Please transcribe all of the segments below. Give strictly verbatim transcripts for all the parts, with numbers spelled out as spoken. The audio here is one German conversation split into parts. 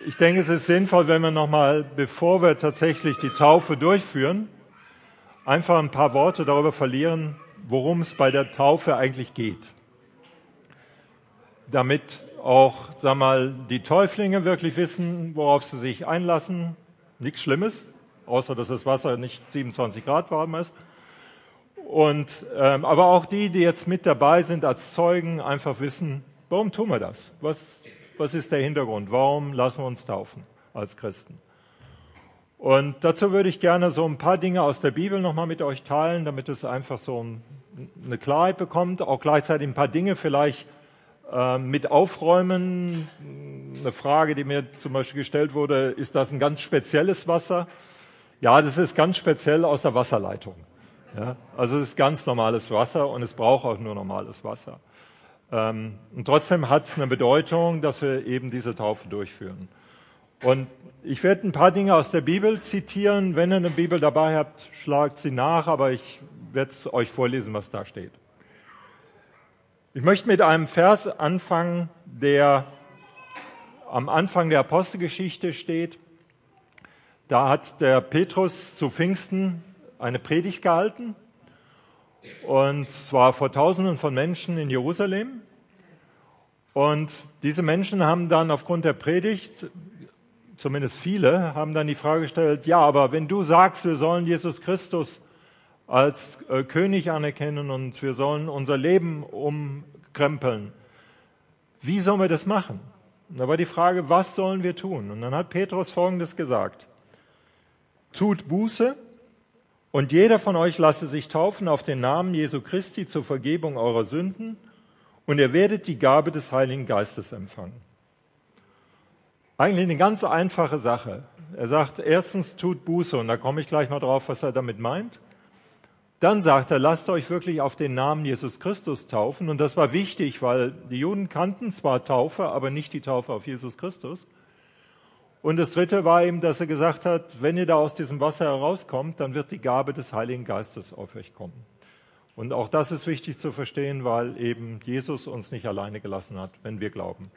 Ich denke, es ist sinnvoll, wenn wir nochmal, bevor wir tatsächlich die Taufe durchführen, einfach ein paar Worte darüber verlieren, worum es bei der Taufe eigentlich geht. Damit auch, sag mal, die Täuflinge wirklich wissen, worauf sie sich einlassen. Nichts Schlimmes, außer dass das Wasser nicht siebenundzwanzig Grad warm ist. Und, ähm, aber auch die, die jetzt mit dabei sind als Zeugen, einfach wissen, warum tun wir das? Was, was ist der Hintergrund? Warum lassen wir uns taufen als Christen? Und dazu würde ich gerne so ein paar Dinge aus der Bibel nochmal mit euch teilen, damit es einfach so ein, eine Klarheit bekommt, auch gleichzeitig ein paar Dinge vielleicht äh, mit aufräumen. Eine Frage, die mir zum Beispiel gestellt wurde, ist das ein ganz spezielles Wasser? Ja, das ist ganz speziell aus der Wasserleitung. Ja, also es ist ganz normales Wasser und es braucht auch nur normales Wasser. Ähm, und trotzdem hat es eine Bedeutung, dass wir eben diese Taufe durchführen. Und ich werde ein paar Dinge aus der Bibel zitieren. Wenn ihr eine Bibel dabei habt, schlagt sie nach, aber ich werde es euch vorlesen, was da steht. Ich möchte mit einem Vers anfangen, der am Anfang der Apostelgeschichte steht. Da hat der Petrus zu Pfingsten eine Predigt gehalten, und zwar vor Tausenden von Menschen in Jerusalem. Und diese Menschen haben dann aufgrund der Predigt, zumindest viele, haben dann die Frage gestellt, ja, aber wenn du sagst, wir sollen Jesus Christus als äh, König anerkennen und wir sollen unser Leben umkrempeln, wie sollen wir das machen? Und da war die Frage, was sollen wir tun? Und dann hat Petrus Folgendes gesagt: Tut Buße, und jeder von euch lasse sich taufen auf den Namen Jesu Christi zur Vergebung eurer Sünden, und ihr werdet die Gabe des Heiligen Geistes empfangen. Eigentlich eine ganz einfache Sache. Er sagt, erstens tut Buße, und da komme ich gleich mal drauf, was er damit meint. Dann sagt er, lasst euch wirklich auf den Namen Jesus Christus taufen, und das war wichtig, weil die Juden kannten zwar Taufe, aber nicht die Taufe auf Jesus Christus. Und das Dritte war eben, dass er gesagt hat, wenn ihr da aus diesem Wasser herauskommt, dann wird die Gabe des Heiligen Geistes auf euch kommen. Und auch das ist wichtig zu verstehen, weil eben Jesus uns nicht alleine gelassen hat, wenn wir glauben.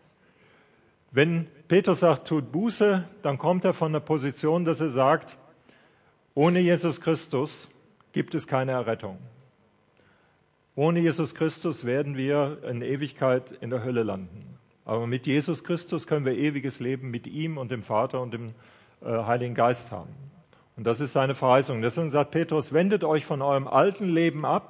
Wenn Petrus sagt, tut Buße, dann kommt er von der Position, dass er sagt, ohne Jesus Christus gibt es keine Errettung. Ohne Jesus Christus werden wir in Ewigkeit in der Hölle landen. Aber mit Jesus Christus können wir ewiges Leben mit ihm und dem Vater und dem äh, Heiligen Geist haben. Und das ist seine Verheißung. Deswegen sagt Petrus, wendet euch von eurem alten Leben ab,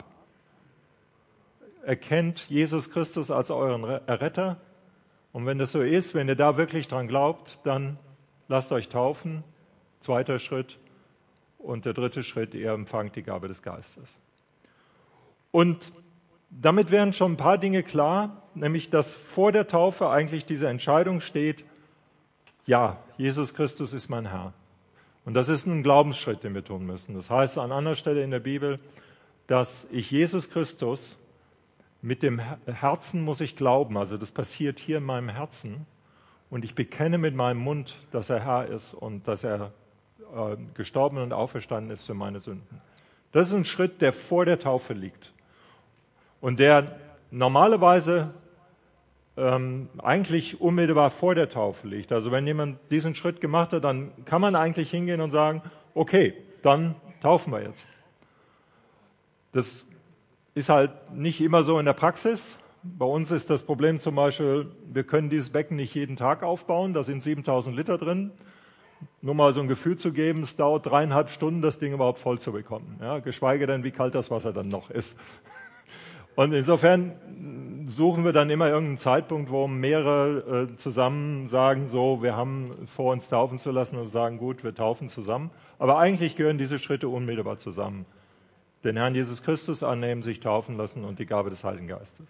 erkennt Jesus Christus als euren Erretter. Und wenn das so ist, wenn ihr da wirklich dran glaubt, dann lasst euch taufen. Zweiter Schritt. Und der dritte Schritt, ihr empfangt die Gabe des Geistes. Und damit wären schon ein paar Dinge klar, nämlich dass vor der Taufe eigentlich diese Entscheidung steht, ja, Jesus Christus ist mein Herr. Und das ist ein Glaubensschritt, den wir tun müssen. Das heißt an anderer Stelle in der Bibel, dass ich Jesus Christus mit dem Herzen muss ich glauben, also das passiert hier in meinem Herzen, und ich bekenne mit meinem Mund, dass er Herr ist und dass er äh, gestorben und auferstanden ist für meine Sünden. Das ist ein Schritt, der vor der Taufe liegt. Und der normalerweise ähm, eigentlich unmittelbar vor der Taufe liegt. Also wenn jemand diesen Schritt gemacht hat, dann kann man eigentlich hingehen und sagen, okay, dann taufen wir jetzt. Das ist halt nicht immer so in der Praxis. Bei uns ist das Problem zum Beispiel, wir können dieses Becken nicht jeden Tag aufbauen, da sind siebentausend Liter drin. Nur mal so ein Gefühl zu geben, es dauert dreieinhalb Stunden, das Ding überhaupt voll zu bekommen. Ja, geschweige denn, wie kalt das Wasser dann noch ist. Und insofern suchen wir dann immer irgendeinen Zeitpunkt, wo mehrere äh, zusammen sagen, so, wir haben vor, uns taufen zu lassen, und sagen, gut, wir taufen zusammen. Aber eigentlich gehören diese Schritte unmittelbar zusammen. Den Herrn Jesus Christus annehmen, sich taufen lassen und die Gabe des Heiligen Geistes.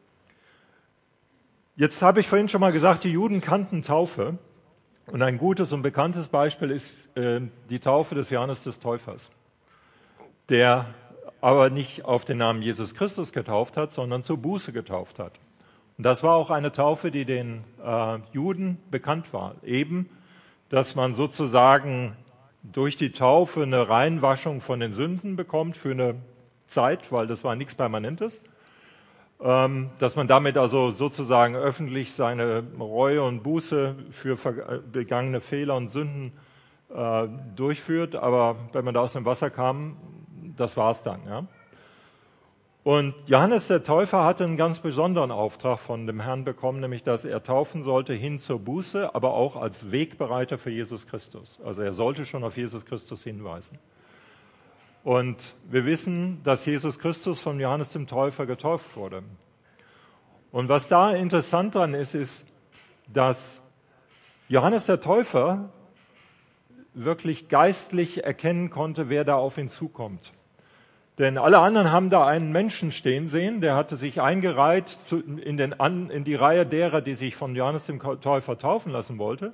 Jetzt habe ich vorhin schon mal gesagt, die Juden kannten Taufe. Und ein gutes und bekanntes Beispiel ist äh, die Taufe des Johannes des Täufers, der aber nicht auf den Namen Jesus Christus getauft hat, sondern zur Buße getauft hat. Und das war auch eine Taufe, die den äh, Juden bekannt war. Eben, dass man sozusagen durch die Taufe eine Reinwaschung von den Sünden bekommt für eine Zeit, weil das war nichts Permanentes. dass man damit also sozusagen öffentlich seine Reue und Buße für begangene Fehler und Sünden äh, durchführt. Aber wenn man da aus dem Wasser kam, das war's dann. Ja? Und Johannes der Täufer hatte einen ganz besonderen Auftrag von dem Herrn bekommen, nämlich dass er taufen sollte hin zur Buße, aber auch als Wegbereiter für Jesus Christus. Also er sollte schon auf Jesus Christus hinweisen. Und wir wissen, dass Jesus Christus von Johannes dem Täufer getauft wurde. Und was da interessant dran ist, ist, dass Johannes der Täufer wirklich geistlich erkennen konnte, wer da auf ihn zukommt. Denn alle anderen haben da einen Menschen stehen sehen, der hatte sich eingereiht in, den, in die Reihe derer, die sich von Johannes dem Täufer taufen lassen wollte.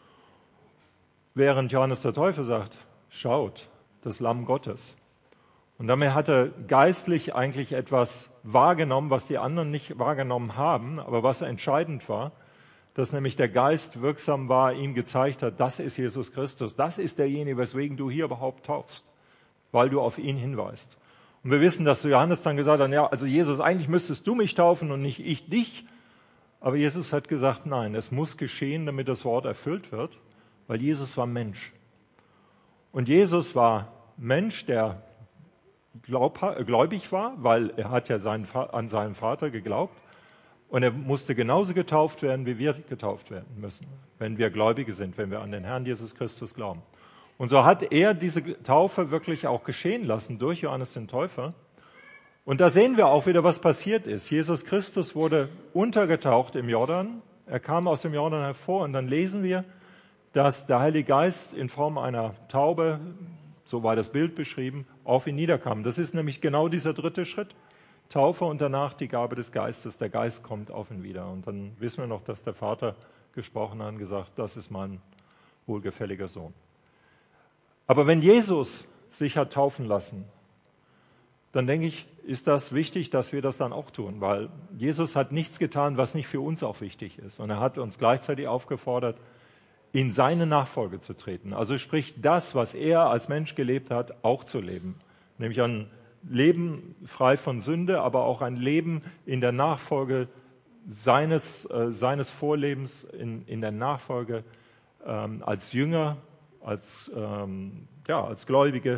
Während Johannes der Täufer sagt, schaut, das Lamm Gottes. Und damit hat er geistlich eigentlich etwas wahrgenommen, was die anderen nicht wahrgenommen haben, aber was entscheidend war, dass nämlich der Geist wirksam war, ihm gezeigt hat, das ist Jesus Christus, das ist derjenige, weswegen du hier überhaupt taufst, weil du auf ihn hinweist. Und wir wissen, dass Johannes dann gesagt hat, ja, also Jesus, eigentlich müsstest du mich taufen und nicht ich dich. Aber Jesus hat gesagt, nein, es muss geschehen, damit das Wort erfüllt wird, weil Jesus war Mensch. Und Jesus war Mensch, der glaub, gläubig war, weil er hat ja seinen, an seinen Vater geglaubt. Und er musste genauso getauft werden, wie wir getauft werden müssen, wenn wir Gläubige sind, wenn wir an den Herrn Jesus Christus glauben. Und so hat er diese Taufe wirklich auch geschehen lassen durch Johannes den Täufer. Und da sehen wir auch wieder, was passiert ist. Jesus Christus wurde untergetaucht im Jordan. Er kam aus dem Jordan hervor und dann lesen wir, dass der Heilige Geist in Form einer Taube, so war das Bild beschrieben, auf ihn niederkam. Das ist nämlich genau dieser dritte Schritt. Taufe und danach die Gabe des Geistes. Der Geist kommt auf ihn wieder. Und dann wissen wir noch, dass der Vater gesprochen hat und gesagt, das ist mein wohlgefälliger Sohn. Aber wenn Jesus sich hat taufen lassen, dann denke ich, ist das wichtig, dass wir das dann auch tun, weil Jesus hat nichts getan, was nicht für uns auch wichtig ist. Und er hat uns gleichzeitig aufgefordert, in seine Nachfolge zu treten. Also sprich, das, was er als Mensch gelebt hat, auch zu leben. Nämlich ein Leben frei von Sünde, aber auch ein Leben in der Nachfolge seines, äh, seines Vorlebens, in, in der Nachfolge ähm, als Jünger, als, ähm, ja, als Gläubige,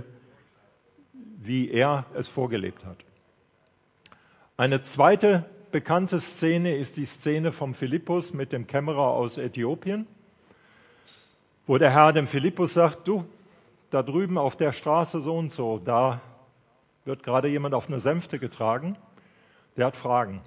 wie er es vorgelebt hat. Eine zweite bekannte Szene ist die Szene vom Philippus mit dem Kämmerer aus Äthiopien, wo der Herr dem Philippus sagt, du, da drüben auf der Straße so und so, da wird gerade jemand auf eine Sänfte getragen, der hat Fragen.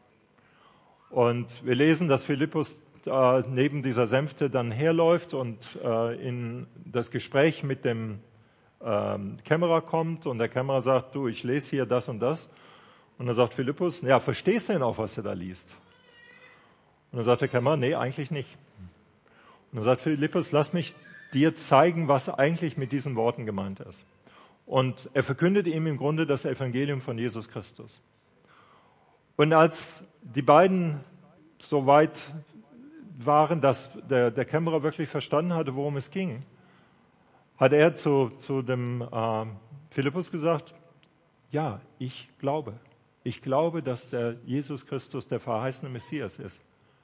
Und wir lesen, dass Philippus äh, neben dieser Sänfte dann herläuft und äh, in das Gespräch mit dem ähm, Kämmerer kommt und der Kämmerer sagt, du, ich lese hier das und das. Und dann sagt Philippus, ja, verstehst du denn auch, was du da liest? Und dann sagt der Kämmerer, nee, eigentlich nicht. Und dann sagt Philippus, lass mich dir zeigen, was eigentlich mit diesen Worten gemeint ist. Und er verkündet ihm im Grunde das Evangelium von Jesus Christus. Und als die beiden so weit waren, dass der, der Kämmerer wirklich verstanden hatte, worum es ging, hat er zu, zu dem äh, Philippus gesagt, ja, ich glaube. Ich glaube, dass der Jesus Christus der verheißene Messias ist.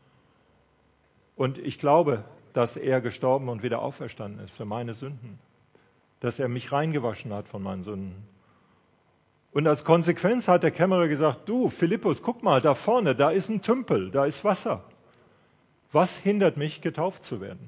Und ich glaube, dass er gestorben und wieder auferstanden ist für meine Sünden. Dass er mich reingewaschen hat von meinen Sünden. Und als Konsequenz hat der Kämmerer gesagt, du Philippus, guck mal, da vorne, da ist ein Tümpel, da ist Wasser. Was hindert mich, getauft zu werden?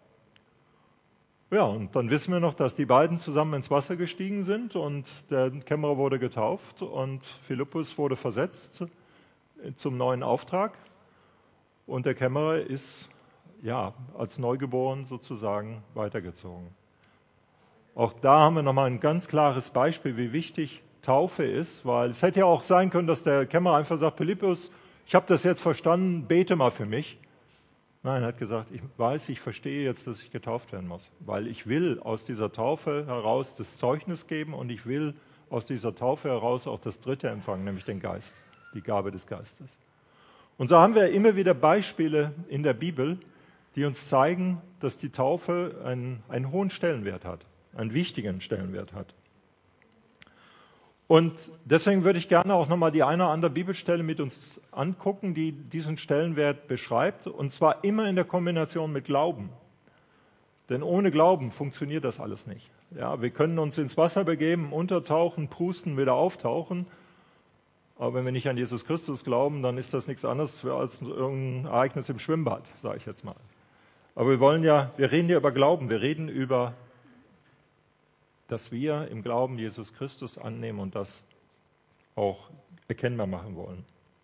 Ja, und dann wissen wir noch, dass die beiden zusammen ins Wasser gestiegen sind und der Kämmerer wurde getauft und Philippus wurde versetzt zum neuen Auftrag. Und der Kämmerer ist ja als Neugeboren sozusagen weitergezogen. Auch da haben wir nochmal ein ganz klares Beispiel, wie wichtig Taufe ist, weil es hätte ja auch sein können, dass der Kämmerer einfach sagt, Philippus, ich habe das jetzt verstanden, bete mal für mich. Nein, er hat gesagt, ich weiß, ich verstehe jetzt, dass ich getauft werden muss, weil ich will aus dieser Taufe heraus das Zeugnis geben und ich will aus dieser Taufe heraus auch das Dritte empfangen, nämlich den Geist, die Gabe des Geistes. Und so haben wir immer wieder Beispiele in der Bibel, die uns zeigen, dass die Taufe einen, einen hohen Stellenwert hat, einen wichtigen Stellenwert hat. Und deswegen würde ich gerne auch nochmal die eine oder andere Bibelstelle mit uns angucken, die diesen Stellenwert beschreibt, und zwar immer in der Kombination mit Glauben. Denn ohne Glauben funktioniert das alles nicht. Ja, wir können uns ins Wasser begeben, untertauchen, prusten, wieder auftauchen, aber wenn wir nicht an Jesus Christus glauben, dann ist das nichts anderes als irgendein Ereignis im Schwimmbad, sage ich jetzt mal. Aber wir wollen ja, wir reden ja über Glauben, wir reden über, dass wir im Glauben Jesus Christus annehmen und das auch erkennbar machen wollen.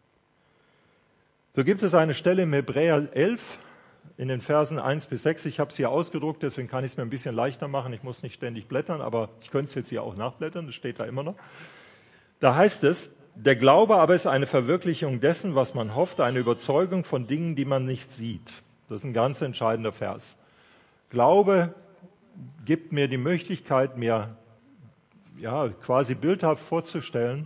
So gibt es eine Stelle im Hebräer elf, in den Versen eins bis sechs. Ich habe es hier ausgedruckt, deswegen kann ich es mir ein bisschen leichter machen. Ich muss nicht ständig blättern, aber ich könnte es jetzt hier auch nachblättern, das steht da immer noch. Da heißt es, der Glaube aber ist eine Verwirklichung dessen, was man hofft, eine Überzeugung von Dingen, die man nicht sieht. Das ist ein ganz entscheidender Vers. Glaube gibt mir die Möglichkeit, mir ja, quasi bildhaft vorzustellen,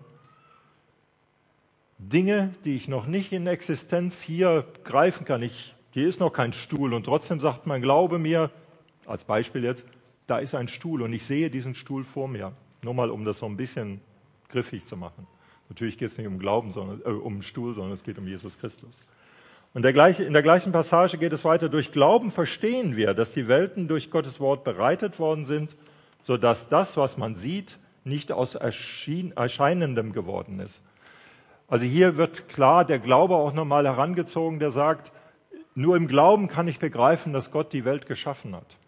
Dinge, die ich noch nicht in Existenz hier greifen kann. Ich, hier ist noch kein Stuhl und trotzdem sagt mein Glaube mir, als Beispiel jetzt, da ist ein Stuhl und ich sehe diesen Stuhl vor mir. Nur mal, um das so ein bisschen griffig zu machen. Natürlich geht es nicht um Glauben, sondern äh, um den Stuhl, sondern es geht um Jesus Christus. Und der gleiche, in der gleichen Passage geht es weiter. Durch Glauben verstehen wir, dass die Welten durch Gottes Wort bereitet worden sind, sodass das, was man sieht, nicht aus Erschien, Erscheinendem geworden ist. Also hier wird klar der Glaube auch nochmal herangezogen, der sagt, nur im Glauben kann ich begreifen, dass Gott die Welt geschaffen hat.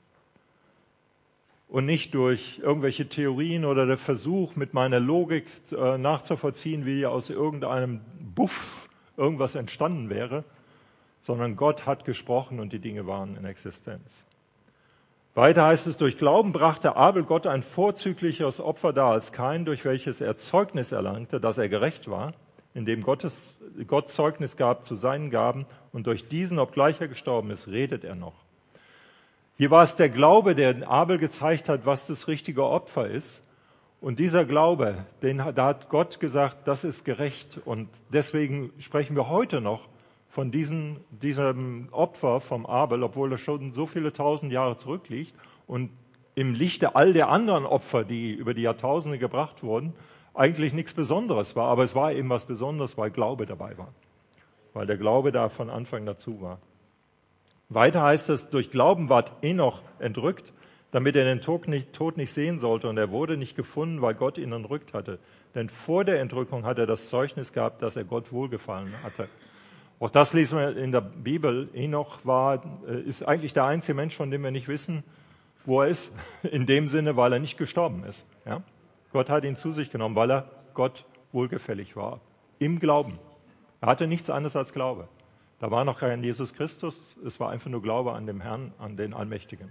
Und nicht durch irgendwelche Theorien oder der Versuch, mit meiner Logik äh, nachzuvollziehen, wie aus irgendeinem Buff irgendwas entstanden wäre, sondern Gott hat gesprochen und die Dinge waren in Existenz. Weiter heißt es, durch Glauben brachte Abel Gott ein vorzüglicheres Opfer dar als Kain, durch welches er Zeugnis erlangte, dass er gerecht war, indem Gottes, Gott Zeugnis gab zu seinen Gaben, und durch diesen, obgleich er gestorben ist, redet er noch. Hier war es der Glaube, der Abel gezeigt hat, was das richtige Opfer ist. Und dieser Glaube, den, da hat Gott gesagt, das ist gerecht. Und deswegen sprechen wir heute noch von diesen, diesem Opfer vom Abel, obwohl das schon so viele tausend Jahre zurückliegt und im Lichte all der anderen Opfer, die über die Jahrtausende gebracht wurden, eigentlich nichts Besonderes war. Aber es war eben was Besonderes, weil Glaube dabei war. Weil der Glaube da von Anfang dazu war. Weiter heißt es, durch Glauben ward Enoch entrückt, damit er den Tod nicht, Tod nicht sehen sollte. Und er wurde nicht gefunden, weil Gott ihn entrückt hatte. Denn vor der Entrückung hat er das Zeugnis gehabt, dass er Gott wohlgefallen hatte. Auch das lesen wir in der Bibel. Enoch war, ist eigentlich der einzige Mensch, von dem wir nicht wissen, wo er ist. In dem Sinne, weil er nicht gestorben ist. Ja? Gott hat ihn zu sich genommen, weil er Gott wohlgefällig war. Im Glauben. Er hatte nichts anderes als Glaube. Da war noch kein Jesus Christus, es war einfach nur Glaube an den Herrn, an den Allmächtigen.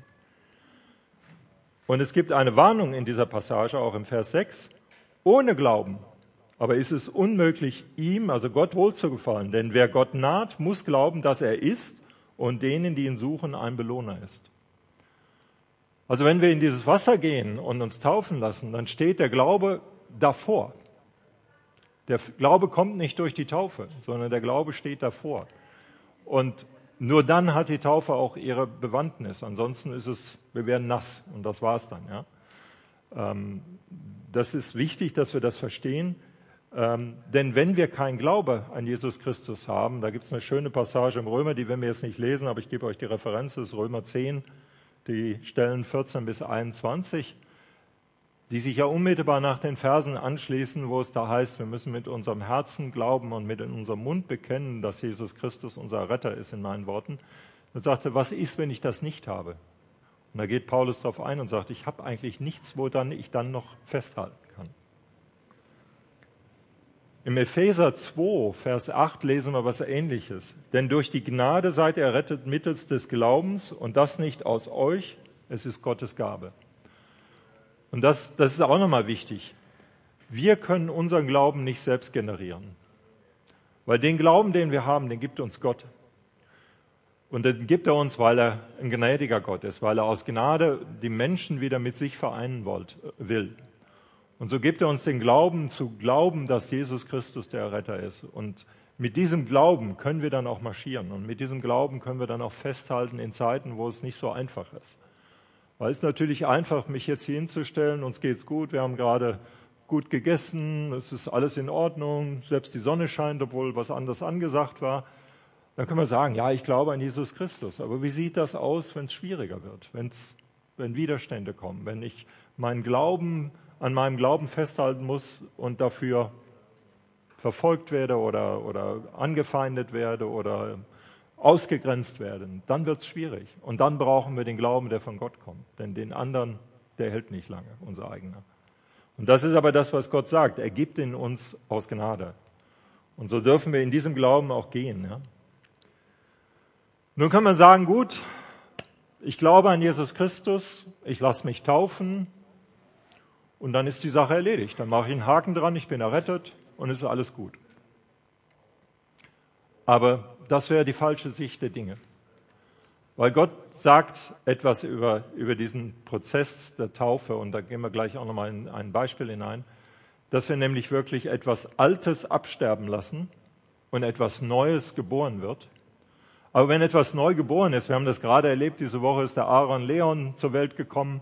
Und es gibt eine Warnung in dieser Passage, auch im Vers sechs. Ohne Glauben aber ist es unmöglich, ihm, also Gott, wohlzugefallen. Denn wer Gott naht, muss glauben, dass er ist und denen, die ihn suchen, ein Belohner ist. Also wenn wir in dieses Wasser gehen und uns taufen lassen, dann steht der Glaube davor. Der Glaube kommt nicht durch die Taufe, sondern der Glaube steht davor. Und nur dann hat die Taufe auch ihre Bewandtnis. Ansonsten ist es, wir werden nass und das war's dann. Ja? Ähm, das ist wichtig, dass wir das verstehen. Ähm, denn wenn wir keinen Glaube an Jesus Christus haben, da gibt es eine schöne Passage im Römer, die werden wir jetzt nicht lesen, aber ich gebe euch die Referenz, das ist Römer zehn, die Stellen vierzehn bis einundzwanzig, die sich ja unmittelbar nach den Versen anschließen, wo es da heißt, wir müssen mit unserem Herzen glauben und mit in unserem Mund bekennen, dass Jesus Christus unser Retter ist, in meinen Worten. Und sagte, was ist, wenn ich das nicht habe? Und da geht Paulus darauf ein und sagt, ich habe eigentlich nichts, wo dann ich dann noch festhalten kann. Im Epheser zwei, Vers acht lesen wir was Ähnliches. Denn durch die Gnade seid ihr errettet mittels des Glaubens und das nicht aus euch, es ist Gottes Gabe. Und das, das ist auch nochmal wichtig. Wir können unseren Glauben nicht selbst generieren. Weil den Glauben, den wir haben, den gibt uns Gott. Und den gibt er uns, weil er ein gnädiger Gott ist, weil er aus Gnade die Menschen wieder mit sich vereinen wollt, will. Und so gibt er uns den Glauben, zu glauben, dass Jesus Christus der Retter ist. Und mit diesem Glauben können wir dann auch marschieren. Und mit diesem Glauben können wir dann auch festhalten in Zeiten, wo es nicht so einfach ist. Weil es natürlich einfach, mich jetzt hier hinzustellen, uns geht's gut, wir haben gerade gut gegessen, es ist alles in Ordnung, selbst die Sonne scheint, obwohl was anderes angesagt war. Dann können wir sagen, ja, ich glaube an Jesus Christus. Aber wie sieht das aus, wenn es schwieriger wird, wenn's, wenn Widerstände kommen, wenn ich meinen Glauben, an meinem Glauben festhalten muss und dafür verfolgt werde oder, oder angefeindet werde oder ausgegrenzt werde, dann wird es schwierig. Und dann brauchen wir den Glauben, der von Gott kommt. Denn den anderen, der hält nicht lange, unser eigener. Und das ist aber das, was Gott sagt. Er gibt ihn uns aus Gnade. Und so dürfen wir in diesem Glauben auch gehen. Ja? Nun kann man sagen, gut, ich glaube an Jesus Christus, ich lasse mich taufen und dann ist die Sache erledigt. Dann mache ich einen Haken dran, ich bin errettet und es ist alles gut. Aber das wäre die falsche Sicht der Dinge. Weil Gott sagt etwas über, über diesen Prozess der Taufe, und da gehen wir gleich auch nochmal in ein Beispiel hinein, dass wir nämlich wirklich etwas Altes absterben lassen und etwas Neues geboren wird. Aber wenn etwas neu geboren ist, wir haben das gerade erlebt, diese Woche ist der Aaron Leon zur Welt gekommen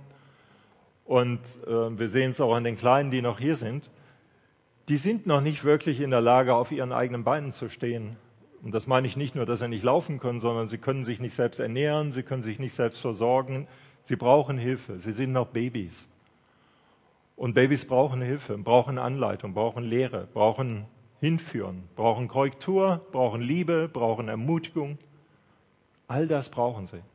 und äh, wir sehen es auch an den Kleinen, die noch hier sind, die sind noch nicht wirklich in der Lage, auf ihren eigenen Beinen zu stehen. Und das meine ich nicht nur, dass sie nicht laufen können, sondern sie können sich nicht selbst ernähren, sie können sich nicht selbst versorgen, sie brauchen Hilfe, sie sind noch Babys. Und Babys brauchen Hilfe, brauchen Anleitung, brauchen Lehre, brauchen Hinführen, brauchen Korrektur, brauchen Liebe, brauchen Ermutigung. All das brauchen sie.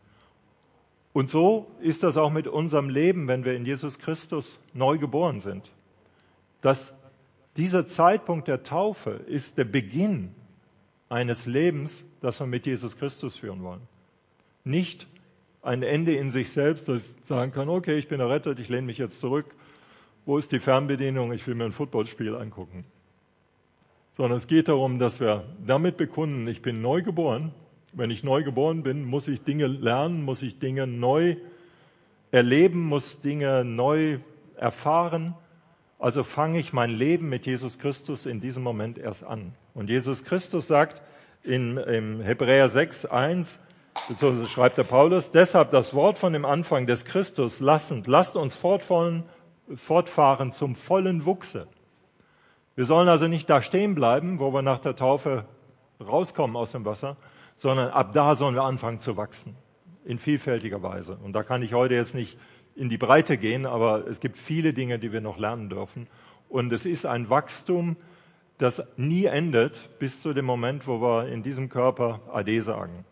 Und so ist das auch mit unserem Leben, wenn wir in Jesus Christus neu geboren sind. Dass dieser Zeitpunkt der Taufe ist der Beginn eines Lebens, das wir mit Jesus Christus führen wollen. Nicht ein Ende in sich selbst, das ich sagen kann, okay, ich bin errettet, ich lehne mich jetzt zurück. Wo ist die Fernbedienung? Ich will mir ein Footballspiel angucken. Sondern es geht darum, dass wir damit bekunden, ich bin neu geboren. Wenn ich neu geboren bin, muss ich Dinge lernen, muss ich Dinge neu erleben, muss Dinge neu erfahren. Also fange ich mein Leben mit Jesus Christus in diesem Moment erst an. Und Jesus Christus sagt in, in Hebräer sechs, eins, beziehungsweise schreibt der Paulus, deshalb das Wort von dem Anfang des Christus lassend, lasst uns fortfahren, fortfahren zum vollen Wuchse. Wir sollen also nicht da stehen bleiben, wo wir nach der Taufe rauskommen aus dem Wasser, sondern ab da sollen wir anfangen zu wachsen, in vielfältiger Weise. Und da kann ich heute jetzt nicht in die Breite gehen, aber es gibt viele Dinge, die wir noch lernen dürfen. Und es ist ein Wachstum, das nie endet, bis zu dem Moment, wo wir in diesem Körper Ade sagen.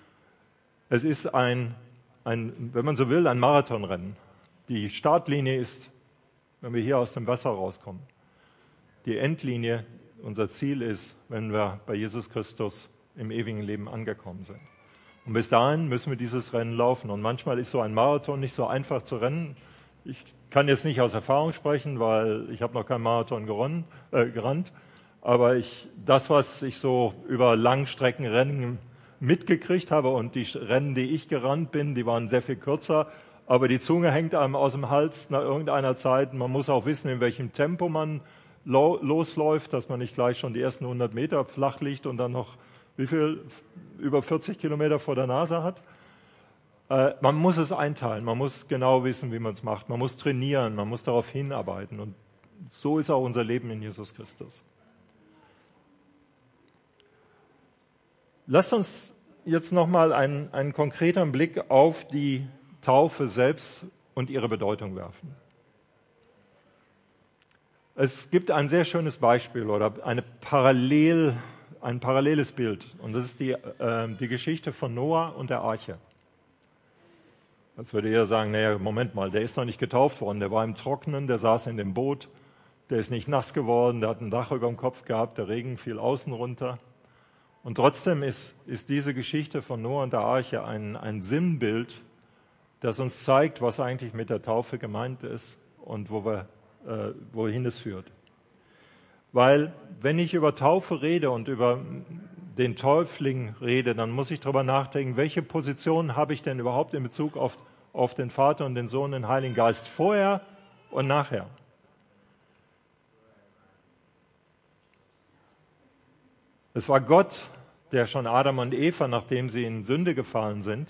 Es ist ein, ein, wenn man so will, ein Marathonrennen. Die Startlinie ist, wenn wir hier aus dem Wasser rauskommen. Die Endlinie, unser Ziel ist, wenn wir bei Jesus Christus im ewigen Leben angekommen sind. Und bis dahin müssen wir dieses Rennen laufen. Und manchmal ist so ein Marathon nicht so einfach zu rennen. Ich kann jetzt nicht aus Erfahrung sprechen, weil ich habe noch keinen Marathon geronnen, äh, gerannt. Aber ich, das, was ich so über Langstreckenrennen mitgekriegt habe und die Rennen, die ich gerannt bin, die waren sehr viel kürzer. Aber die Zunge hängt einem aus dem Hals nach irgendeiner Zeit. Man muss auch wissen, in welchem Tempo man lo- losläuft, dass man nicht gleich schon die ersten hundert Meter flach liegt und dann noch wie viel über vierzig Kilometer vor der Nase hat. Äh, man muss es einteilen, man muss genau wissen, wie man es macht. Man muss trainieren, man muss darauf hinarbeiten. Und so ist auch unser Leben in Jesus Christus. Lasst uns jetzt nochmal einen, einen konkreten Blick auf die Taufe selbst und ihre Bedeutung werfen. Es gibt ein sehr schönes Beispiel oder eine Parallel, ein paralleles Bild. Und das ist die, äh, die Geschichte von Noah und der Arche. Jetzt würde jeder sagen, naja, Moment mal, der ist noch nicht getauft worden, der war im Trockenen, der saß in dem Boot, der ist nicht nass geworden, der hat ein Dach über dem Kopf gehabt, der Regen fiel außen runter. Und trotzdem ist, ist diese Geschichte von Noah und der Arche ein, ein Sinnbild, das uns zeigt, was eigentlich mit der Taufe gemeint ist und wo wir, äh, wohin es führt. Weil wenn ich über Taufe rede und über den Täufling rede, dann muss ich darüber nachdenken, welche Position habe ich denn überhaupt in Bezug auf, auf den Vater und den Sohn und den Heiligen Geist vorher und nachher. Es war Gott, der schon Adam und Eva, nachdem sie in Sünde gefallen sind,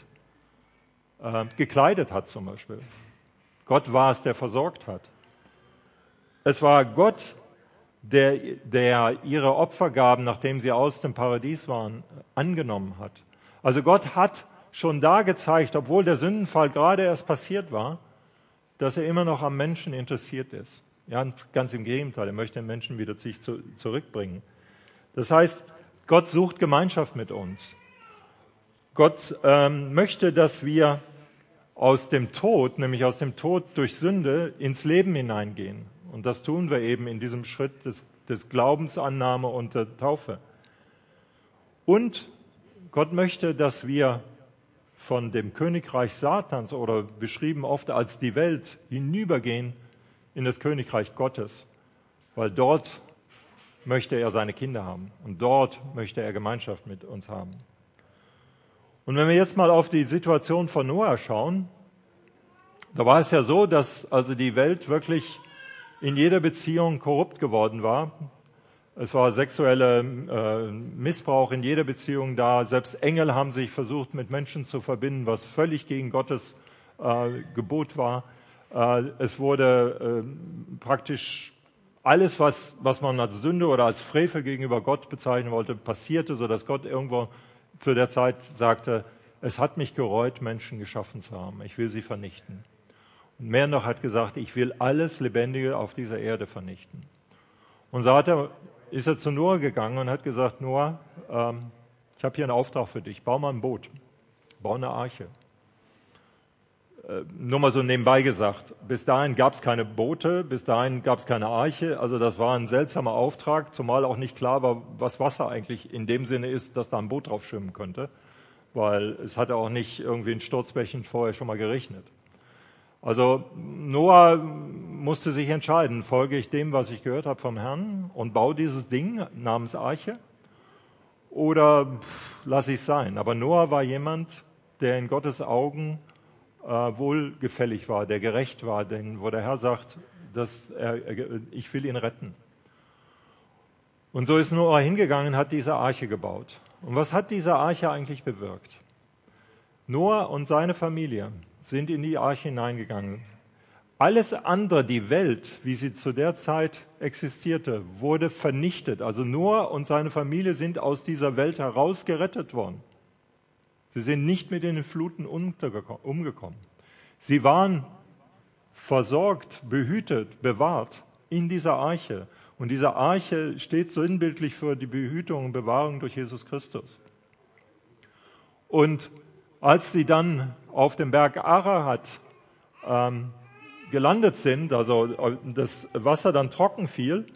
äh, gekleidet hat zum Beispiel. Gott war es, der versorgt hat. Es war Gott, der, der ihre Opfergaben, nachdem sie aus dem Paradies waren, angenommen hat. Also Gott hat schon da gezeigt, obwohl der Sündenfall gerade erst passiert war, dass er immer noch am Menschen interessiert ist. Ja, ganz im Gegenteil, er möchte den Menschen wieder sich zu, zurückbringen. Das heißt, Gott sucht Gemeinschaft mit uns. Gott ähm, möchte, dass wir aus dem Tod, nämlich aus dem Tod durch Sünde, ins Leben hineingehen. Und das tun wir eben in diesem Schritt des, des Glaubensannahme und der Taufe. Und Gott möchte, dass wir von dem Königreich Satans oder beschrieben oft als die Welt hinübergehen in das Königreich Gottes, weil dort möchte er seine Kinder haben und dort möchte er Gemeinschaft mit uns haben. Und wenn wir jetzt mal auf die Situation von Noah schauen, da war es ja so, dass also die Welt wirklich in jeder Beziehung korrupt geworden war. Es war sexueller äh, Missbrauch in jeder Beziehung da. Selbst Engel haben sich versucht, mit Menschen zu verbinden, was völlig gegen Gottes äh, Gebot war. Äh, es wurde äh, praktisch alles, was, was man als Sünde oder als Frevel gegenüber Gott bezeichnen wollte, passierte, sodass Gott irgendwo zu der Zeit sagte, es hat mich gereut, Menschen geschaffen zu haben. Ich will sie vernichten. Und mehr noch hat gesagt, ich will alles Lebendige auf dieser Erde vernichten. Und so hat er, ist er zu Noah gegangen und hat gesagt, Noah, ähm, ich habe hier einen Auftrag für dich, bau mal ein Boot, bau eine Arche. Äh, nur mal so nebenbei gesagt, bis dahin gab es keine Boote, bis dahin gab es keine Arche, also das war ein seltsamer Auftrag, zumal auch nicht klar war, was Wasser eigentlich in dem Sinne ist, dass da ein Boot drauf schwimmen könnte, weil es hatte auch nicht irgendwie in Sturzbächen vorher schon mal geregnet. Also Noah musste sich entscheiden, folge ich dem, was ich gehört habe vom Herrn und baue dieses Ding namens Arche oder lasse ich es sein. Aber Noah war jemand, der in Gottes Augen äh, wohlgefällig war, der gerecht war, denn wo der Herr sagt, dass er, ich will ihn retten. Und so ist Noah hingegangen und hat diese Arche gebaut. Und was hat diese Arche eigentlich bewirkt? Noah und seine Familie sind in die Arche hineingegangen. Alles andere, die Welt, wie sie zu der Zeit existierte, wurde vernichtet. Also Noah und seine Familie sind aus dieser Welt heraus gerettet worden. Sie sind nicht mit in den Fluten umgekommen. Sie waren versorgt, behütet, bewahrt in dieser Arche. Und diese Arche steht sinnbildlich für die Behütung und Bewahrung durch Jesus Christus. Und als sie dann auf dem Berg Ararat ähm, gelandet sind, also das Wasser dann trocken fiel,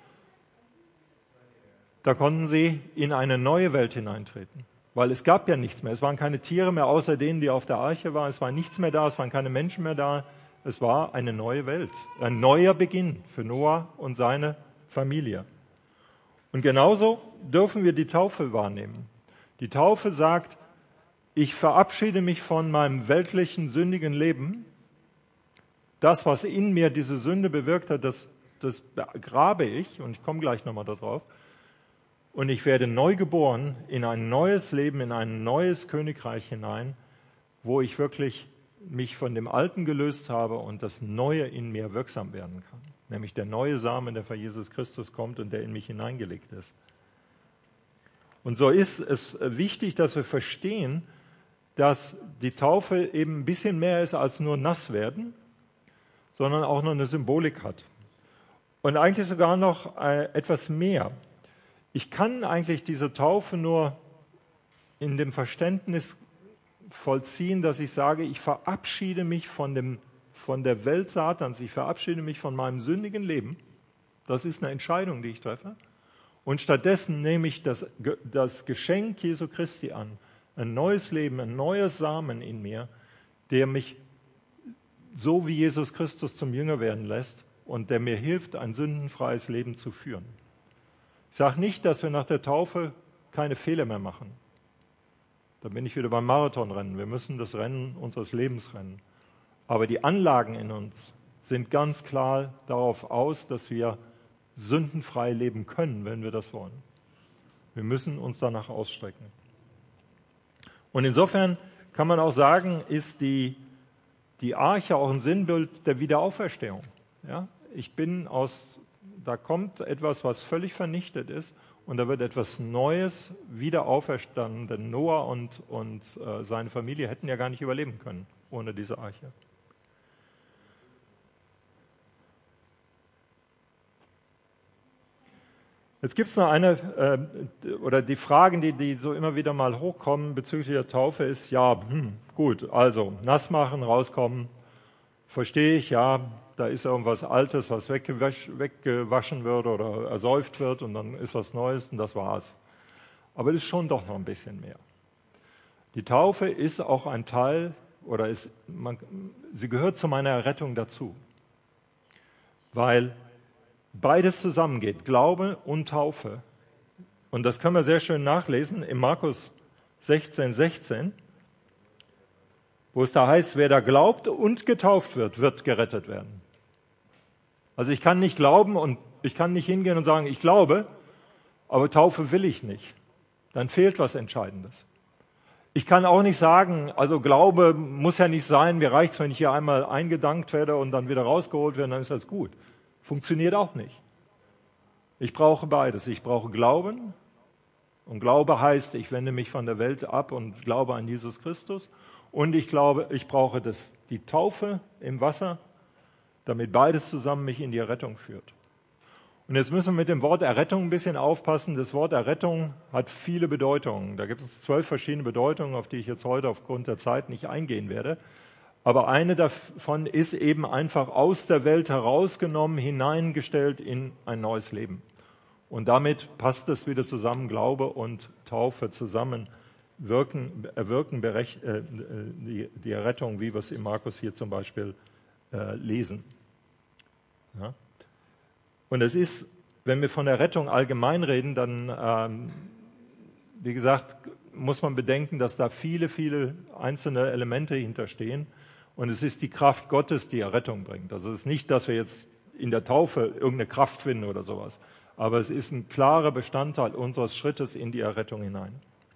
da konnten sie in eine neue Welt hineintreten. Weil es gab ja nichts mehr. Es waren keine Tiere mehr, außer denen, die auf der Arche waren. Es war nichts mehr da, es waren keine Menschen mehr da. Es war eine neue Welt, ein neuer Beginn für Noah und seine Familie. Und genauso dürfen wir die Taufe wahrnehmen. Die Taufe sagt, ich verabschiede mich von meinem weltlichen, sündigen Leben. Das, was in mir diese Sünde bewirkt hat, das, das begrabe ich, und ich komme gleich nochmal darauf. Und ich werde neu geboren in ein neues Leben, in ein neues Königreich hinein, wo ich wirklich mich von dem Alten gelöst habe und das Neue in mir wirksam werden kann. Nämlich der neue Samen, der von Jesus Christus kommt und der in mich hineingelegt ist. Und so ist es wichtig, dass wir verstehen, dass die Taufe eben ein bisschen mehr ist als nur nass werden, sondern auch noch eine Symbolik hat. Und eigentlich sogar noch äh, etwas mehr. Ich kann eigentlich diese Taufe nur in dem Verständnis vollziehen, dass ich sage, ich verabschiede mich von, dem, von der Welt Satans, ich verabschiede mich von meinem sündigen Leben. Das ist eine Entscheidung, die ich treffe. Und stattdessen nehme ich das, das Geschenk Jesu Christi an. Ein neues Leben, ein neuer Samen in mir, der mich so wie Jesus Christus zum Jünger werden lässt und der mir hilft, ein sündenfreies Leben zu führen. Ich sage nicht, dass wir nach der Taufe keine Fehler mehr machen. Da bin ich wieder beim Marathonrennen. Wir müssen das Rennen unseres Lebens rennen. Aber die Anlagen in uns sind ganz klar darauf aus, dass wir sündenfrei leben können, wenn wir das wollen. Wir müssen uns danach ausstrecken. Und insofern kann man auch sagen, ist die, die Arche auch ein Sinnbild der Wiederauferstehung. Ja? ich bin aus, da kommt etwas, was völlig vernichtet ist und da wird etwas Neues wieder auferstanden, denn Noah und, und äh, seine Familie hätten ja gar nicht überleben können ohne diese Arche. Jetzt gibt es noch eine, äh, oder die Fragen, die, die so immer wieder mal hochkommen bezüglich der Taufe ist, ja, hm, gut, also nass machen, rauskommen, verstehe ich, ja, da ist irgendwas Altes, was weggewasch, weggewaschen wird oder ersäuft wird und dann ist was Neues und das war's. Aber es ist schon doch noch ein bisschen mehr. Die Taufe ist auch ein Teil, oder ist, man, sie gehört zu meiner Errettung dazu, weil beides zusammengeht, Glaube und Taufe. Und das können wir sehr schön nachlesen in Markus sechzehn, sechzehn, wo es da heißt, wer da glaubt und getauft wird, wird gerettet werden. Also ich kann nicht glauben und ich kann nicht hingehen und sagen, ich glaube, aber Taufe will ich nicht. Dann fehlt was Entscheidendes. Ich kann auch nicht sagen, also Glaube muss ja nicht sein, mir reicht es, wenn ich hier einmal eingedankt werde und dann wieder rausgeholt werde, dann ist das gut. Funktioniert auch nicht. Ich brauche beides. Ich brauche Glauben. Und Glaube heißt, ich wende mich von der Welt ab und glaube an Jesus Christus. Und ich glaube, ich brauche das, die Taufe im Wasser, damit beides zusammen mich in die Errettung führt. Und jetzt müssen wir mit dem Wort Errettung ein bisschen aufpassen. Das Wort Errettung hat viele Bedeutungen. Da gibt es zwölf verschiedene Bedeutungen, auf die ich jetzt heute aufgrund der Zeit nicht eingehen werde. Aber eine davon ist eben einfach aus der Welt herausgenommen, hineingestellt in ein neues Leben. Und damit passt es wieder zusammen, Glaube und Taufe zusammen wirken, erwirken berecht, äh, die, die Errettung, wie wir es in Markus hier zum Beispiel äh, lesen. Ja? Und es ist, wenn wir von der Rettung allgemein reden, dann, ähm, wie gesagt, muss man bedenken, dass da viele, viele einzelne Elemente hinterstehen. Und es ist die Kraft Gottes, die Errettung bringt. Also es ist nicht, dass wir jetzt in der Taufe irgendeine Kraft finden oder sowas. Aber es ist ein klarer Bestandteil unseres Schrittes in die Errettung hinein.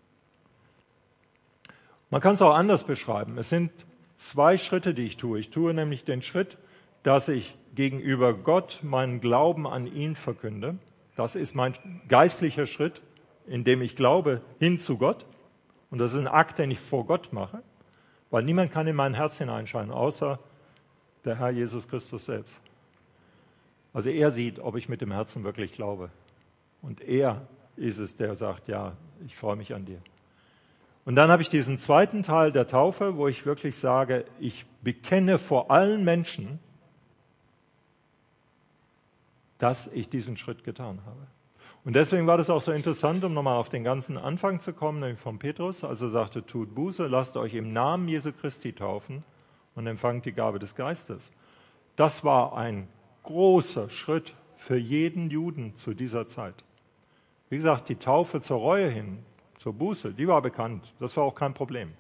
Man kann es auch anders beschreiben. Es sind zwei Schritte, die ich tue. Ich tue nämlich den Schritt, dass ich gegenüber Gott meinen Glauben an ihn verkünde. Das ist mein geistlicher Schritt, in dem ich glaube hin zu Gott. Und das ist ein Akt, den ich vor Gott mache. Weil niemand kann in mein Herz hineinschauen, außer der Herr Jesus Christus selbst. Also er sieht, ob ich mit dem Herzen wirklich glaube. Und er ist es, der sagt, ja, ich freue mich an dir. Und dann habe ich diesen zweiten Teil der Taufe, wo ich wirklich sage, ich bekenne vor allen Menschen, dass ich diesen Schritt getan habe. Und deswegen war das auch so interessant, um nochmal auf den ganzen Anfang zu kommen, nämlich von Petrus, als er sagte, tut Buße, lasst euch im Namen Jesu Christi taufen und empfangt die Gabe des Geistes. Das war ein großer Schritt für jeden Juden zu dieser Zeit. Wie gesagt, die Taufe zur Reue hin, zur Buße, die war bekannt. Das war auch kein Problem.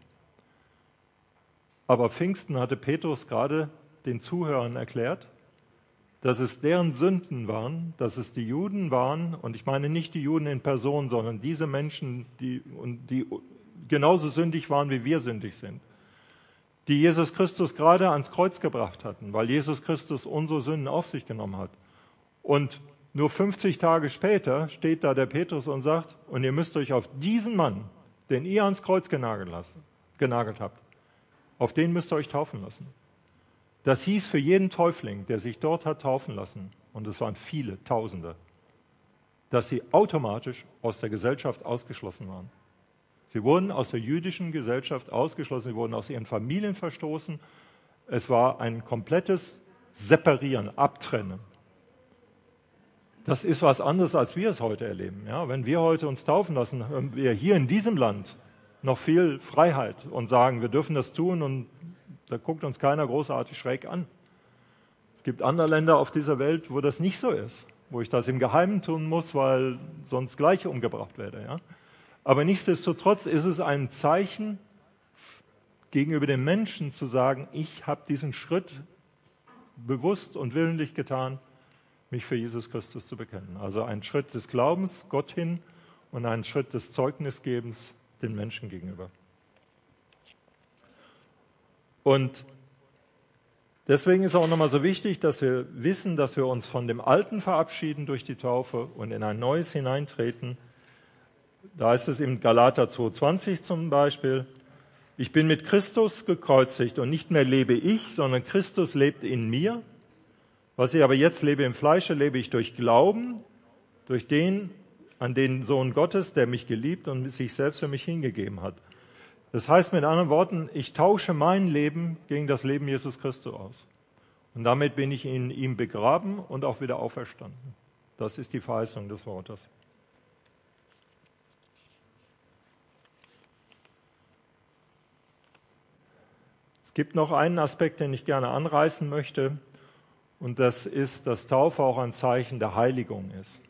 Aber Pfingsten hatte Petrus gerade den Zuhörern erklärt, dass es deren Sünden waren, dass es die Juden waren, und ich meine nicht die Juden in Person, sondern diese Menschen, die, die genauso sündig waren, wie wir sündig sind, die Jesus Christus gerade ans Kreuz gebracht hatten, weil Jesus Christus unsere Sünden auf sich genommen hat. Und nur fünfzig Tage später steht da der Petrus und sagt, und ihr müsst euch auf diesen Mann, den ihr ans Kreuz genagelt, lassen, genagelt habt, auf den müsst ihr euch taufen lassen. Das hieß für jeden Täufling, der sich dort hat taufen lassen, und es waren viele, Tausende, dass sie automatisch aus der Gesellschaft ausgeschlossen waren. Sie wurden aus der jüdischen Gesellschaft ausgeschlossen, sie wurden aus ihren Familien verstoßen. Es war ein komplettes Separieren, Abtrennen. Das ist was anderes, als wir es heute erleben. Ja, wenn wir heute uns taufen lassen, haben wir hier in diesem Land noch viel Freiheit und sagen, wir dürfen das tun, und da guckt uns keiner großartig schräg an. Es gibt andere Länder auf dieser Welt, wo das nicht so ist, wo ich das im Geheimen tun muss, weil sonst gleich umgebracht werde. Ja? Aber nichtsdestotrotz ist es ein Zeichen gegenüber den Menschen zu sagen, ich habe diesen Schritt bewusst und willentlich getan, mich für Jesus Christus zu bekennen. Also ein Schritt des Glaubens Gott hin und ein Schritt des Zeugnisgebens den Menschen gegenüber. Und Deswegen ist auch nochmal so wichtig, dass wir wissen, dass wir uns von dem Alten verabschieden durch die Taufe und in ein Neues hineintreten. Da heißt es im Galater zwei zwanzig zum Beispiel: Ich bin mit Christus gekreuzigt und nicht mehr lebe ich, sondern Christus lebt in mir. Was ich aber jetzt lebe im Fleische, lebe ich durch Glauben, durch den, an den Sohn Gottes, der mich geliebt und sich selbst für mich hingegeben hat. Das heißt mit anderen Worten, ich tausche mein Leben gegen das Leben Jesus Christus aus. Und damit bin ich in ihm begraben und auch wieder auferstanden. Das ist die Verheißung des Wortes. Es gibt noch einen Aspekt, den ich gerne anreißen möchte, und das ist, dass Taufe auch ein Zeichen der Heiligung ist.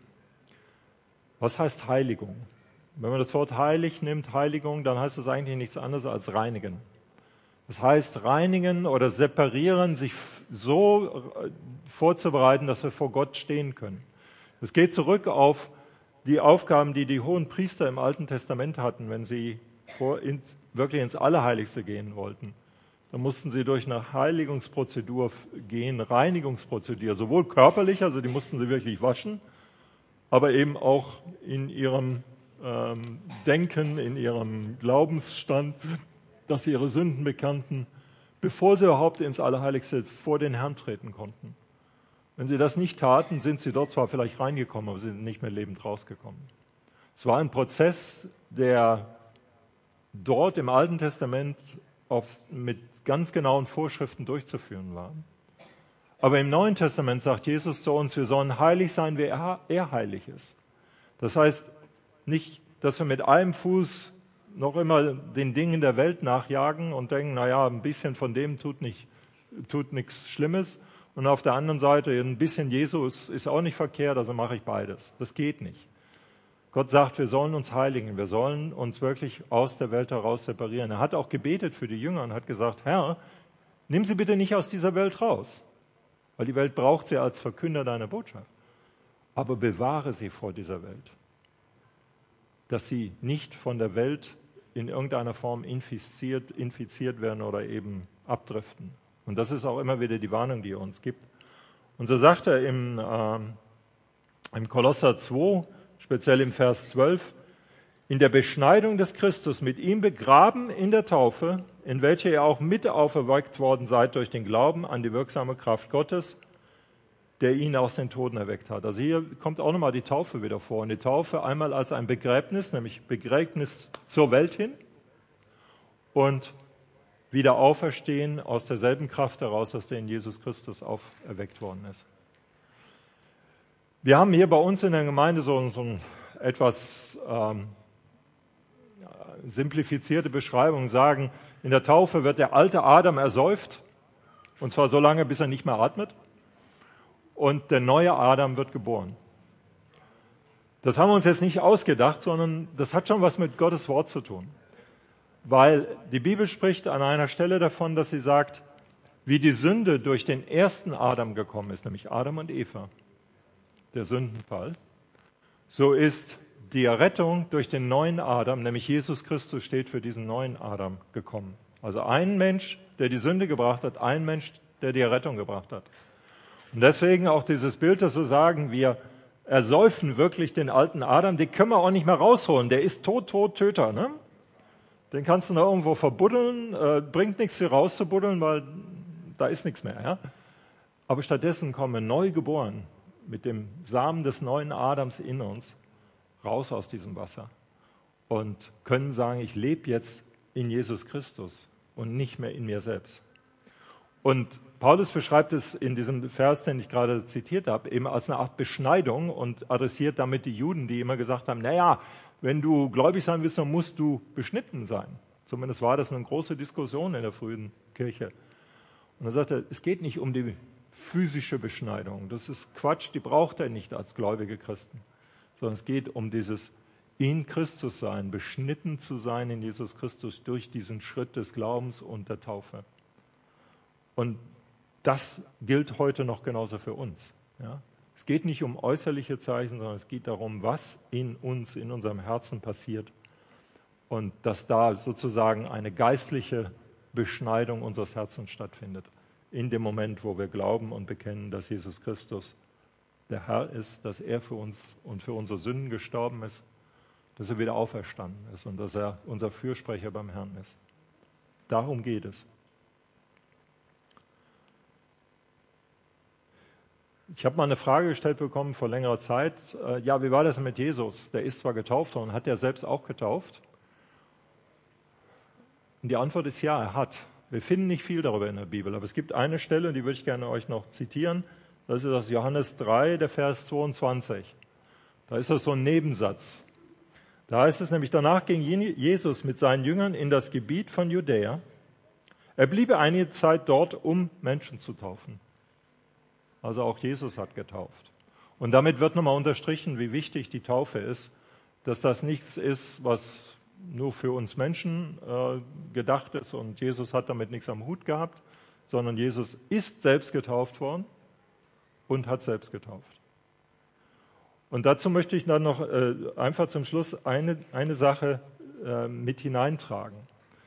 Was heißt Heiligung? Wenn man das Wort heilig nimmt, Heiligung, dann heißt das eigentlich nichts anderes als reinigen. Das heißt reinigen oder separieren, sich so vorzubereiten, dass wir vor Gott stehen können. Es geht zurück auf die Aufgaben, die die hohen Priester im Alten Testament hatten, wenn sie vor, ins, wirklich ins Allerheiligste gehen wollten. Dann mussten sie durch eine Heiligungsprozedur gehen, Reinigungsprozedur, sowohl körperlich, also die mussten sie wirklich waschen, aber eben auch in ihrem ähm, Denken, in ihrem Glaubensstand, dass sie ihre Sünden bekannten, bevor sie überhaupt ins Allerheiligste vor den Herrn treten konnten. Wenn sie das nicht taten, sind sie dort zwar vielleicht reingekommen, aber sie sind nicht mehr lebend rausgekommen. Es war ein Prozess, der dort im Alten Testament auf, mit ganz genauen Vorschriften durchzuführen war. Aber im Neuen Testament sagt Jesus zu uns, wir sollen heilig sein, wie er, er heilig ist. Das heißt nicht, dass wir mit einem Fuß noch immer den Dingen der Welt nachjagen und denken, naja, ein bisschen von dem tut, nicht, tut nichts Schlimmes. Und auf der anderen Seite, ein bisschen Jesus ist auch nicht verkehrt, also mache ich beides. Das geht nicht. Gott sagt, wir sollen uns heiligen, wir sollen uns wirklich aus der Welt heraus separieren. Er hat auch gebetet für die Jünger und hat gesagt, Herr, nimm sie bitte nicht aus dieser Welt raus, weil die Welt braucht sie als Verkünder deiner Botschaft. Aber bewahre sie vor dieser Welt, dass sie nicht von der Welt in irgendeiner Form infiziert, infiziert werden oder eben abdriften. Und das ist auch immer wieder die Warnung, die er uns gibt. Und so sagt er im, äh, im Kolosser zwei, speziell im Vers zwölf, in der Beschneidung des Christus mit ihm begraben in der Taufe, in welcher ihr auch mit auferweckt worden seid durch den Glauben an die wirksame Kraft Gottes, der ihn aus den Toten erweckt hat. Also hier kommt auch nochmal die Taufe wieder vor. Und die Taufe einmal als ein Begräbnis, nämlich Begräbnis zur Welt hin und wieder Auferstehen aus derselben Kraft heraus, aus der in Jesus Christus auferweckt worden ist. Wir haben hier bei uns in der Gemeinde so, so ein etwas ähm, simplifizierte Beschreibung, sagen, in der Taufe wird der alte Adam ersäuft, und zwar so lange, bis er nicht mehr atmet, und der neue Adam wird geboren. Das haben wir uns jetzt nicht ausgedacht, sondern das hat schon was mit Gottes Wort zu tun. Weil die Bibel spricht an einer Stelle davon, dass sie sagt, wie die Sünde durch den ersten Adam gekommen ist, nämlich Adam und Eva, der Sündenfall, so ist die Errettung durch den neuen Adam, nämlich Jesus Christus steht für diesen neuen Adam gekommen. Also ein Mensch, der die Sünde gebracht hat, ein Mensch, der die Errettung gebracht hat. Und deswegen auch dieses Bild, das so sagen, wir ersäufen wirklich den alten Adam, den können wir auch nicht mehr rausholen, der ist tot, tot, Töter, ne? Den kannst du noch irgendwo verbuddeln, äh, bringt nichts hier rauszubuddeln, weil da ist nichts mehr. Ja? Aber stattdessen kommen wir neu geboren, mit dem Samen des neuen Adams in uns, raus aus diesem Wasser und können sagen, ich lebe jetzt in Jesus Christus und nicht mehr in mir selbst. Und Paulus beschreibt es in diesem Vers, den ich gerade zitiert habe, eben als eine Art Beschneidung und adressiert damit die Juden, die immer gesagt haben, naja, wenn du gläubig sein willst, dann musst du beschnitten sein. Zumindest war das eine große Diskussion in der frühen Kirche. Und er sagte, es geht nicht um die physische Beschneidung. Das ist Quatsch, die braucht er nicht als gläubige Christen. Sondern es geht um dieses in Christus sein, beschnitten zu sein in Jesus Christus durch diesen Schritt des Glaubens und der Taufe. Und das gilt heute noch genauso für uns. Ja? Es geht nicht um äußerliche Zeichen, sondern es geht darum, was in uns, in unserem Herzen passiert. Und dass da sozusagen eine geistliche Beschneidung unseres Herzens stattfindet. in dem Moment, wo wir glauben und bekennen, dass Jesus Christus der Herr ist, dass er für uns und für unsere Sünden gestorben ist, dass er wieder auferstanden ist und dass er unser Fürsprecher beim Herrn ist. Darum geht es. Ich habe mal eine Frage gestellt bekommen vor längerer Zeit. Äh, ja, wie war das mit Jesus? Der ist zwar getauft worden, hat er selbst auch getauft? Und die Antwort ist ja, er hat. Wir finden nicht viel darüber in der Bibel, aber es gibt eine Stelle, die würde ich gerne euch noch zitieren. Das ist aus Johannes drei, der Vers zweiundzwanzig. Da ist das so ein Nebensatz. Da heißt es nämlich, danach ging Jesus mit seinen Jüngern in das Gebiet von Judäa. Er bliebe einige Zeit dort, um Menschen zu taufen. Also auch Jesus hat getauft. Und damit wird nochmal unterstrichen, wie wichtig die Taufe ist, dass das nichts ist, was nur für uns Menschen äh, gedacht ist und Jesus hat damit nichts am Hut gehabt, sondern Jesus ist selbst getauft worden und hat selbst getauft. Und dazu möchte ich dann noch äh, einfach zum Schluss eine, eine Sache äh, mit hineintragen.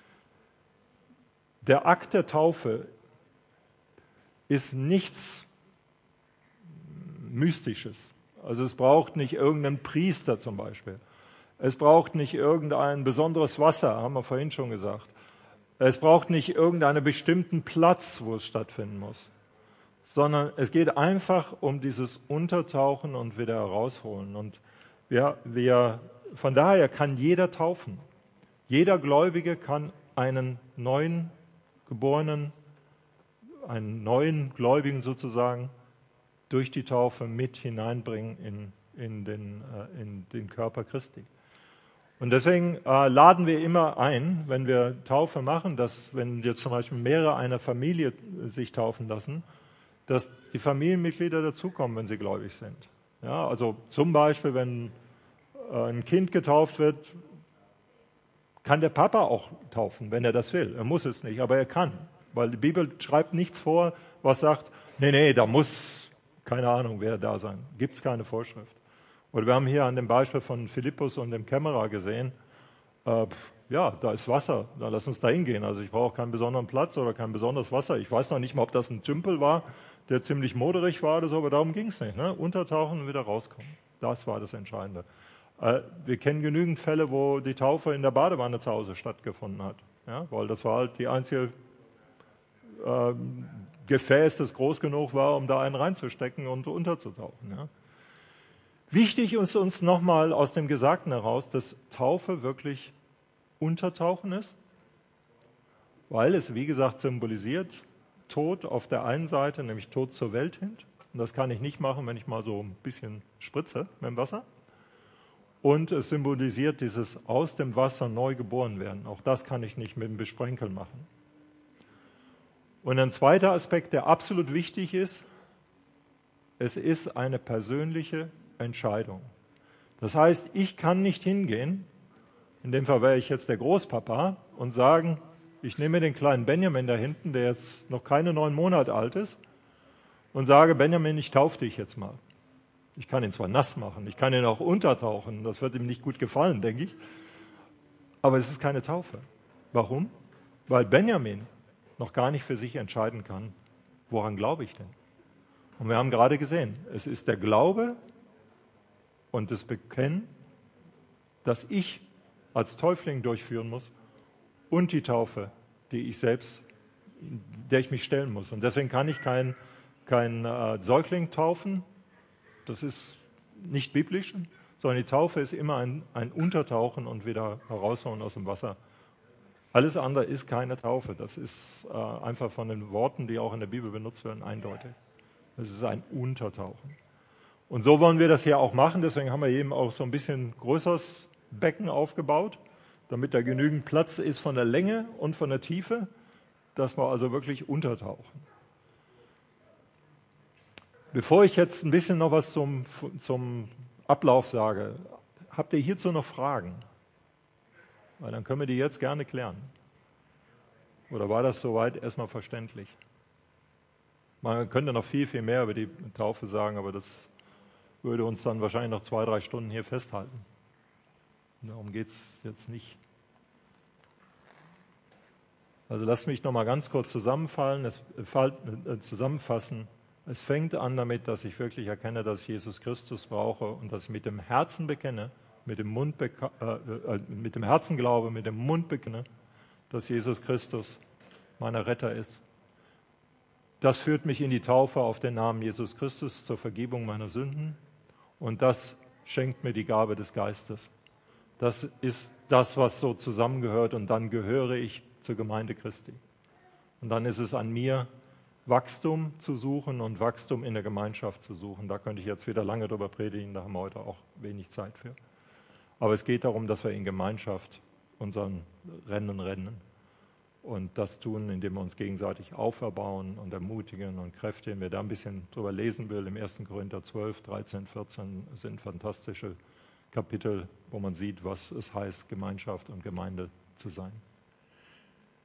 Der Akt der Taufe ist nichts Mystisches. Also es braucht nicht irgendeinen Priester zum Beispiel. Es braucht nicht irgendein besonderes Wasser, haben wir vorhin schon gesagt. Es braucht nicht irgendeinen bestimmten Platz, wo es stattfinden muss. Sondern es geht einfach um dieses Untertauchen und wieder herausholen. Und wir, wir, von daher kann jeder taufen. Jeder Gläubige kann einen neuen Geborenen, einen neuen Gläubigen sozusagen, durch die Taufe mit hineinbringen in, in, den, äh, in den Körper Christi. Und deswegen äh, laden wir immer ein, wenn wir Taufe machen, dass wenn wir zum Beispiel mehrere einer Familie sich taufen lassen, dass die Familienmitglieder dazukommen, wenn sie gläubig sind. Ja, also zum Beispiel, wenn äh, ein Kind getauft wird, kann der Papa auch taufen, wenn er das will. Er muss es nicht, aber er kann. Weil die Bibel schreibt nichts vor, was sagt, nee, nee, da muss, keine Ahnung, wer da sein. Gibt es keine Vorschrift. Oder wir haben hier an dem Beispiel von Philippus und dem Kämmerer gesehen, äh, ja, da ist Wasser, da lass uns da hingehen. Also ich brauche keinen besonderen Platz oder kein besonderes Wasser. Ich weiß noch nicht mal, ob das ein Tümpel war, der ziemlich moderig war oder so, aber darum ging es nicht. Ne? Untertauchen und wieder rauskommen. Das war das Entscheidende. Äh, wir kennen genügend Fälle, wo die Taufe in der Badewanne zu Hause stattgefunden hat. Ja? Weil das war halt die einzige äh, Gefäß, das groß genug war, um da einen reinzustecken und unterzutauchen. Ja? Wichtig ist uns nochmal aus dem Gesagten heraus, dass Taufe wirklich Untertauchen ist, weil es, wie gesagt, symbolisiert Tod auf der einen Seite, nämlich Tod zur Welt hin. Und das kann ich nicht machen, wenn ich mal so ein bisschen spritze mit dem Wasser. Und es symbolisiert dieses aus dem Wasser neu geboren werden. Auch das kann ich nicht mit dem Besprenkeln machen. Und ein zweiter Aspekt, der absolut wichtig ist, es ist eine persönliche Entscheidung. Das heißt, ich kann nicht hingehen, in dem Fall wäre ich jetzt der Großpapa, und sagen, ich nehme den kleinen Benjamin da hinten, der jetzt noch keine neun Monate alt ist, und sage, Benjamin, ich taufe dich jetzt mal. Ich kann ihn zwar nass machen, ich kann ihn auch untertauchen, das wird ihm nicht gut gefallen, denke ich, aber es ist keine Taufe. Warum? Weil Benjamin noch gar nicht für sich entscheiden kann, woran glaube ich denn? Und wir haben gerade gesehen, es ist der Glaube und das Bekennen, dass ich als Täufling durchführen muss und die Taufe, die ich selbst, der ich mich stellen muss. Und deswegen kann ich keinen kein, äh, Säugling taufen, das ist nicht biblisch, sondern die Taufe ist immer ein, ein Untertauchen und wieder herausholen aus dem Wasser. Alles andere ist keine Taufe, das ist äh, einfach von den Worten, die auch in der Bibel benutzt werden, eindeutig. Es ist ein Untertauchen. Und so wollen wir das hier auch machen, deswegen haben wir eben auch so ein bisschen größeres Becken aufgebaut, damit da genügend Platz ist von der Länge und von der Tiefe, dass wir also wirklich untertauchen. Bevor ich jetzt ein bisschen noch was zum, zum Ablauf sage, habt ihr hierzu noch Fragen? Weil dann können wir die jetzt gerne klären. Oder war das soweit erstmal verständlich? Man könnte noch viel, viel mehr über die Taufe sagen, aber das würde uns dann wahrscheinlich noch zwei, drei Stunden hier festhalten. Darum geht es jetzt nicht. Also lasst mich noch mal ganz kurz zusammenfallen, es, fall, äh, zusammenfassen. Es fängt an damit, dass ich wirklich erkenne, dass ich Jesus Christus brauche und dass ich mit dem Herzen bekenne, mit dem, Mund beka- äh, äh, mit dem Herzen glaube, mit dem Mund bekenne, dass Jesus Christus mein Retter ist. Das führt mich in die Taufe auf den Namen Jesus Christus zur Vergebung meiner Sünden und das schenkt mir die Gabe des Geistes. Das ist das, was so zusammengehört und dann gehöre ich zur Gemeinde Christi. Und dann ist es an mir, Wachstum zu suchen und Wachstum in der Gemeinschaft zu suchen. Da könnte ich jetzt wieder lange drüber predigen, da haben wir heute auch wenig Zeit für. Aber es geht darum, dass wir in Gemeinschaft unseren Rennen rennen und das tun, indem wir uns gegenseitig auferbauen und ermutigen und kräftigen. Wer da ein bisschen drüber lesen will, im ersten Korinther zwölf, dreizehn, vierzehn sind fantastische Kapitel, wo man sieht, was es heißt, Gemeinschaft und Gemeinde zu sein.